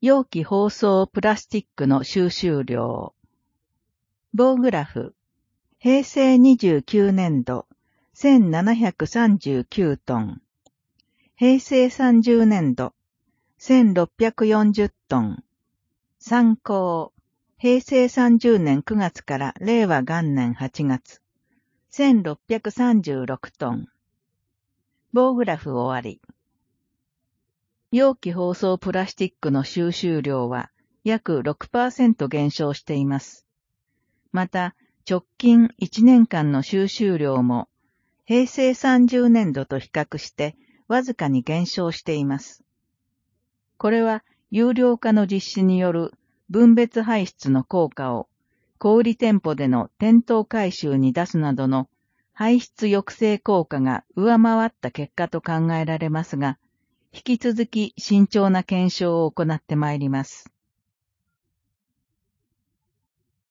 容器包装プラスチックの収集量。棒グラフ。平成29年度、1739トン。平成30年度、1640トン。参考。平成30年9月から令和元年8月、1636トン。棒グラフ終わり。容器包装プラスチックの収集量は約 6% 減少しています。また、直近1年間の収集量も平成30年度と比較してわずかに減少しています。これは有料化の実施による分別排出の効果を小売店舗での店頭回収に出すなどの排出抑制効果が上回った結果と考えられますが、引き続き慎重な検証を行ってまいります。